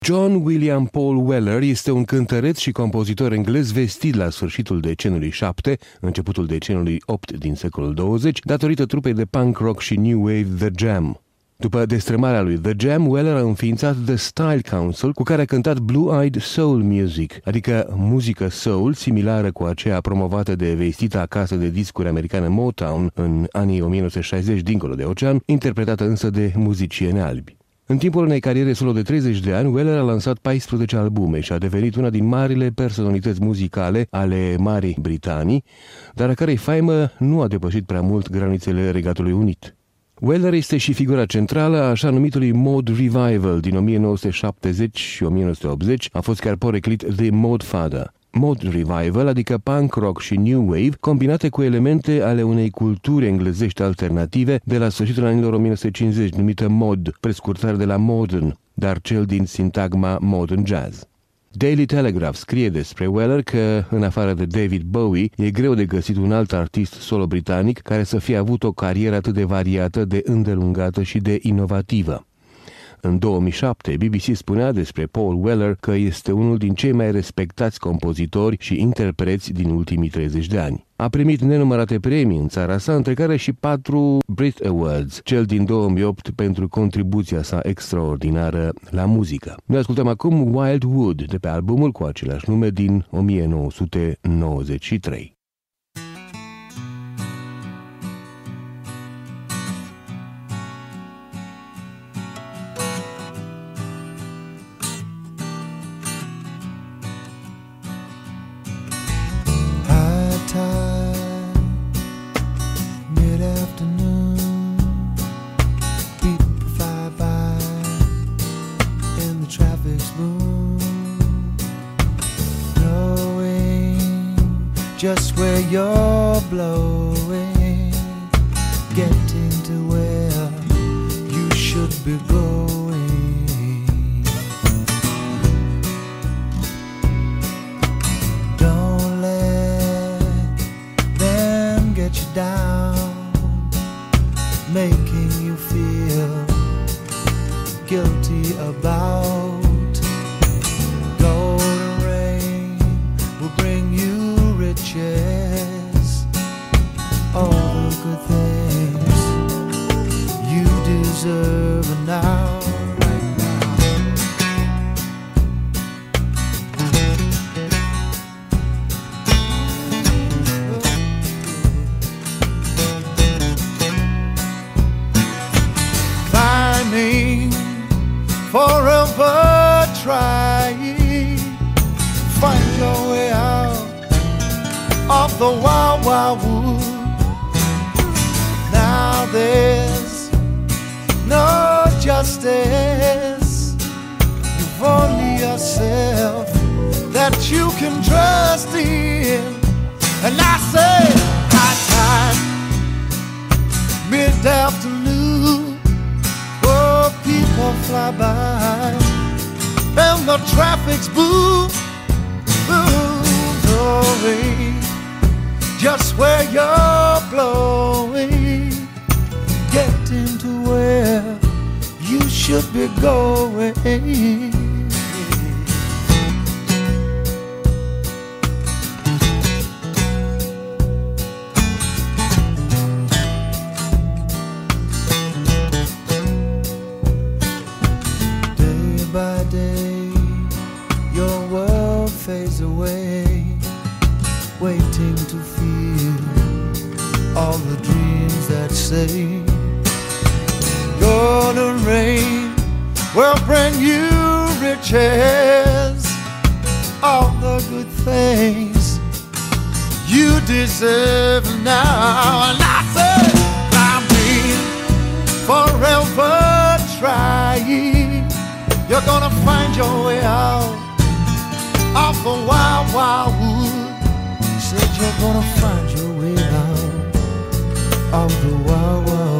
John William Paul Weller este un cântăreț și compozitor englez vestit la sfârșitul decenului 7, începutul decenului 8 din secolul 20, datorită trupei de punk rock și new wave The Jam. După destrămarea lui The Jam, Weller a înființat The Style Council, cu care a cântat Blue-Eyed Soul Music, adică muzică soul similară cu aceea promovată de vestita casă de discuri americană Motown în anii 1960 dincolo de ocean, interpretată însă de muzicieni albi. În timpul unei cariere solo de 30 de ani, Weller a lansat 14 albume și a devenit una din marile personalități muzicale ale Marii Britanii, dar a cărei faimă nu a depășit prea mult granițele Regatului Unit. Weller este și figura centrală a așa numitului Mod Revival din 1970 și 1980, a fost chiar poreclit The Mod Father. Mod Revival, adică punk rock și new wave, combinate cu elemente ale unei culturi englezești alternative de la sfârșitul anilor 1950, numită mod, prescurtare de la modern, dar cel din sintagma modern jazz. Daily Telegraph scrie despre Weller că, în afară de David Bowie, e greu de găsit un alt artist solo britanic care să fie avut o carieră atât de variată, de îndelungată și de inovativă. În 2007, BBC spunea despre Paul Weller că este unul din cei mai respectați compozitori și interpreți din ultimii 30 de ani. A primit nenumărate premii în țara sa, între care și 4 Brit Awards, cel din 2008 pentru contribuția sa extraordinară la muzică. Noi ascultăm acum Wild Wood de pe albumul cu același nume din 1993. Just where you're blowing, getting to where you should be going. Don't let them get you down, making you feel guilty about. Golden rain will bring you riches, all the good things you deserve now, right now. Climbing, forever trying, find your way out of the wild, wild wood. Now there's no justice. You've only yourself that you can trust in. And I say, high time, mid-afternoon, oh, people fly by, and the traffic's boom, boom, blowing. Just where you're blowing, getting to where you should be going. Day by day, your world fades away, waiting to feel all the dreams that say golden rain will bring you riches, all the good things you deserve now. And I say, climbing, forever trying, you're gonna find your way out of the wild, wild wood. Said you're gonna find your way out of the wild, wild